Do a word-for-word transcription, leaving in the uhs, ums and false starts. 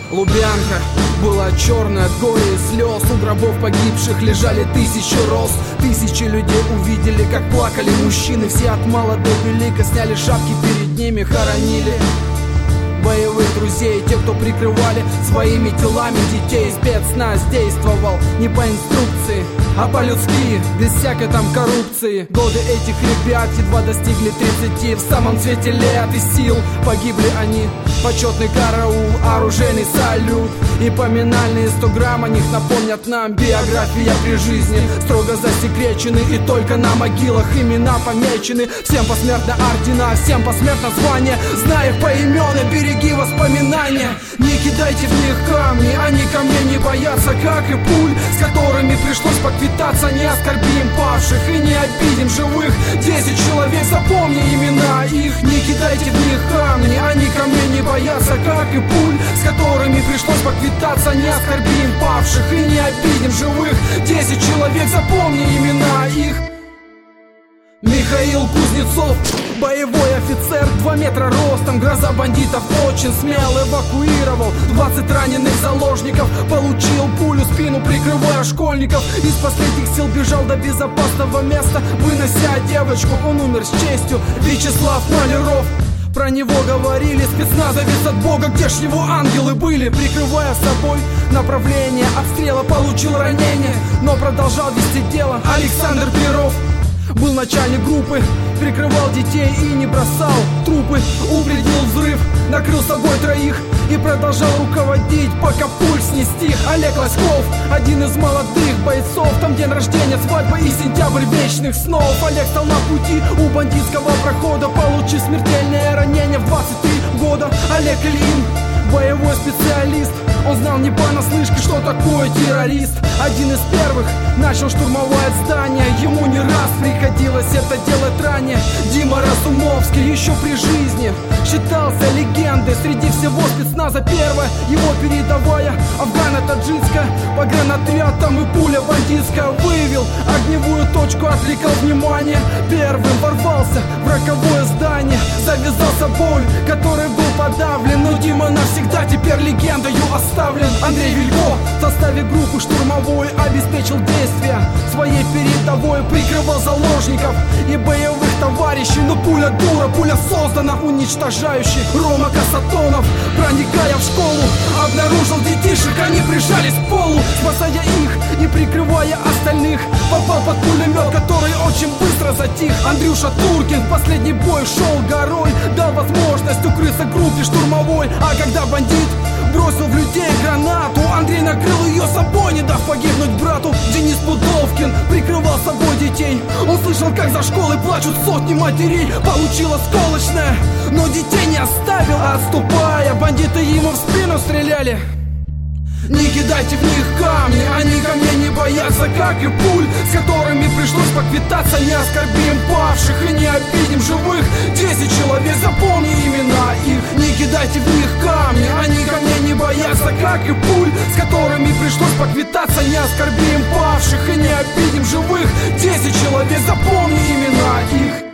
Лубянка была черная от горя и слез. У гробов погибших лежали тысячи роз. Тысячи людей увидели, как плакали мужчины. Все от мала до велика сняли шапки, перед ними хоронили боевых друзей, те, кто прикрывали своими телами детей. Спецназ действовал не по инструкции, а по-людски, без всякой там коррупции. Годы этих ребят едва достигли тридцати. В самом цвете лет и сил погибли они. Почетный караул, оружейный салют и поминальные сто грамм о них напомнят нам. Биография при жизни строго засекречены, и только на могилах имена помечены. Всем посмертно ордена, всем посмертно звания. Зная их поименно, береги воспоминания. Не кидайте в них камни, они ко мне не боятся, как и пуль, с которыми пришлось поквитаться. Не оскорбим павших и не обидим живых. Десять человек, запомни имена их. Не кидайте в них камни, они ко мне не боятся, как и пуль, с которыми пришлось поквитаться. Не оскорбим павших и не обидим живых. Десять человек, запомни имена их. Михаил Кузнецов, боевой офицер, два метра ростом, гроза бандитов, очень смело эвакуировал двадцать раненых заложников. Получил пулю в спину, прикрывая школьников. Из последних сил бежал до безопасного места, вынося девочку, он умер с честью. Вячеслав Маляров, про него говорили, спецназовец от бога, где ж его ангелы были? Прикрывая собой направление обстрела, получил ранение, но продолжал вести дело. Александр Перов был начальник группы, прикрывал детей и не бросал трупы. Упредил взрыв, накрыл собой троих и продолжал руководить, пока пульс не стих. Олег Лоськов, один из молодых бойцов, там день рождения, свадьба и сентябрь вечных снов. Олег стал на пути у бандитского прохода, получив смертельное ранение в двадцать три года. Олег Ильин, боевой специалист, он знал не понаслышке, что такое террорист. Один из первых начал штурмовать здание, ему не раз приходилось это делать ранее. Дима Разумовский еще при жизни считался легендой среди всего спецназа. Первая его передовая, афгано-таджикская, погранотряд, там и пуля бандитская. Выявил огневую точку, отвлекал внимание, первым ворвался в роковое здание. Завязался боль, который был подавлен, но Дима навсегда теперь легендою оставлен. Андрей Вилько в составе группы штурмовой обеспечил действия своей передовой, прикрывал заложников и боевых товарищей. Но пуля дура, пуля создана уничтожающей. Рома Касатонов, проникая в школу, обнаружил детишек, они прижались к полу. Спасая их и прикрывая остальных, попал под пулемет, который очень быстро затих. Андрюша Туркин в последний бой шел горой, дал возможность укрыться группе штурмовой. А когда бандит бросил в людей гранату, Андрей накрыл ее собой, не дав погибнуть брату. Денис Пудовкин прикрывал собой детей, он слышал, как за школой плачут сотни матерей. Получил осколочное, но детей не оставил, а отступая, бандиты ему в спину стреляли. Не кидайте в них камни, они ко мне не боятся, как и пуль, с которыми пришлось поквитаться. Не оскорбим павших и не обидим живых. Десять человек, запомни имена их. Не кидайте в них камни, они ко мне не боятся, как и пуль, с которыми пришлось поквитаться. Не оскорбим павших и не обидим живых. Десять человек, запомни имена их.